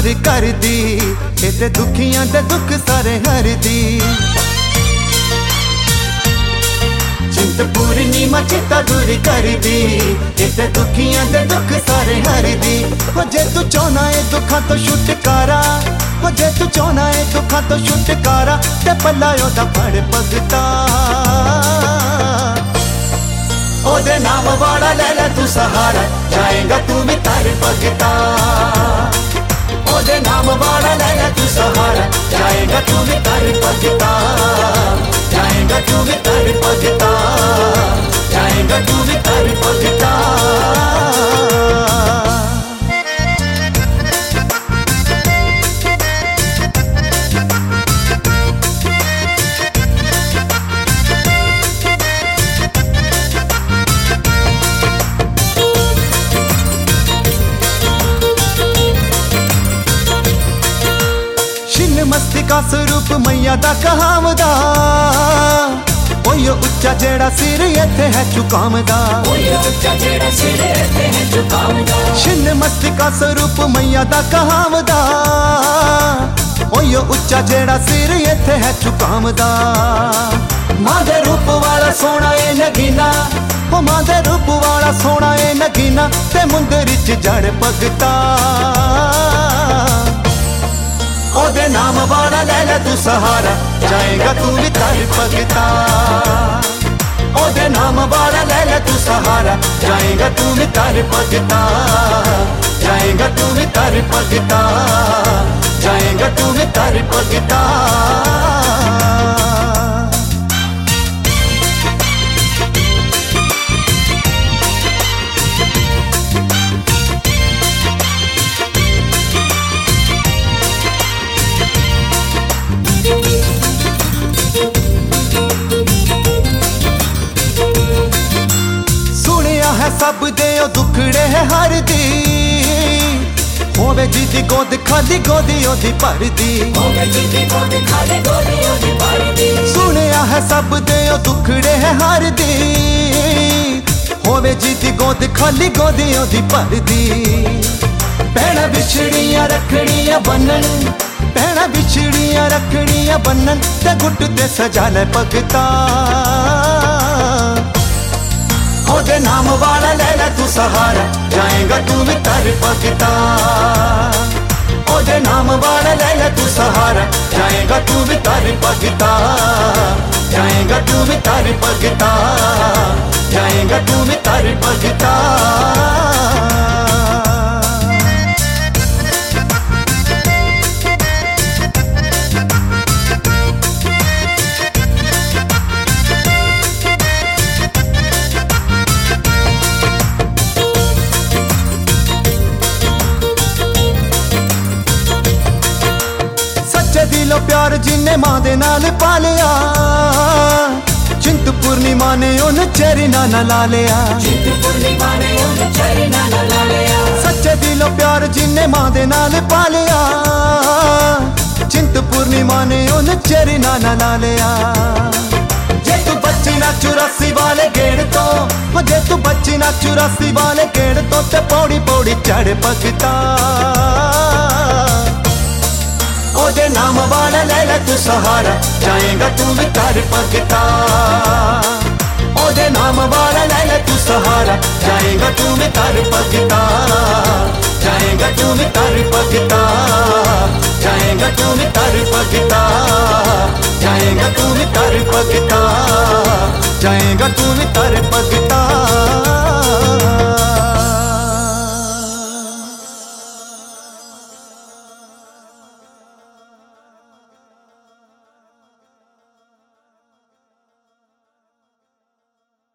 दूर कर दी, इते दुखियां दे दुख सारे हर दी। चिंतपूर्णिमा चिंता दूर कर दी, इते दुखियां दे दुख सारे हर दी। हो जे तू चाहना है दुखां तो छुटकारा, हो जे तू चाहना है दुखां तो छुटकारा, ते पल्ला ओदा फड़ भगता। ओदे नाम वाला ले ले तू सहारा, जाएगा तू भी तर भगता। ओदे नाम वाला ले ले तू सहारा, जाएगा तू भी तर भगता। जाएगा तू भी तर भगता, जाएगा तू भी तर भगता। मस्तिका स्वरूप मैया दा कहावदा, ओयो उच्चा जेड़ा सिर इत्थे है झुकावदा। छिन्न मस्तिका स्वरूप मैया दा कहावदा, ओयो उच्चा जेड़ा सिर इत्थे है झुकावदा। मां दे रूप वाला सोना ए नगीना, ओ मां दे रूप वाला सोना ए नगीना, ते मुंदरी च जड़ भगता। ओदे नाम वाला ले ले तू सहारा, जाएगा तू भी तर भगता। ओदे नाम वाला ले ले तू सहारा, जाएगा तू भी तर भगता। जाएगा तू भी तर भगता, जाएगा तू भी तर भगता। सब दे ओ दुखड़े है हर दी, होवे जी दी गोद खाली गोदी ओदी भर दी। सुनिया है सब दे ओ दुखड़े है हर दी, होवे जी दी गोद खाली गोदी ओदी भर दी। भैणा बिछड़ियां रखड़ियां बनन, भैणा बिछड़ियां रखड़ियां बनन, ते गुट ते सजा ले भगता। ओदे नाम वाला ले ले तू सहारा, जाएगा तू भी तर भगता। ओदे नाम वाला ले ले तू सहारा, जाएगा तू भी तर भगता। जाएगा तू भी तर भगता, जाएगा तू भी तर भगता। दिलो प्यार जिन्ने मां दे नाल पालिया, चिंतपूर्णिमा ने उन चेरी ना ला लिया। सच्चे दिलो प्यार जिन्ने मां दे नाल पालिया, चिंतपूर्णिमा ने उन चेरी ना ला लिया। जे तू बच्ची ना 84 वाले गेड़ तो, जे तू बच्ची ना 84 वाले गेड़ तो, ते पौड़ी पौड़ी चढ़ भगता। ओदे नाम वाला ले ले तू सहारा, जाएगा तू भी तर भगता। ओदे नाम वाला ले ले तू सहारा, जाएगा तू भी तर भगता। जाएगा तू भी तर भगता, जाएगा तू भी तर भगता। जाएगा तू भी तर भगता, जाएगा